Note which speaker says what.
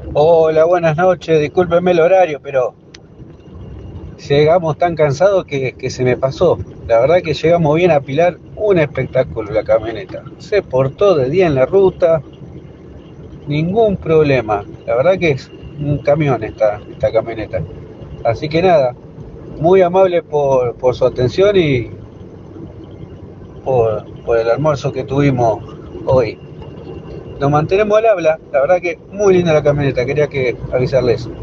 Speaker 1: Hola, buenas noches. Discúlpeme el horario, pero llegamos tan cansados que se me pasó. La verdad que llegamos bien a Pilar, un espectáculo la camioneta. Se portó de día en la ruta, ningún problema. La verdad que es un camión esta camioneta. Así que nada, muy amable por su atención y por el almuerzo que tuvimos hoy. Nos mantenemos al habla, la verdad que muy linda la camioneta, quería que avisarles.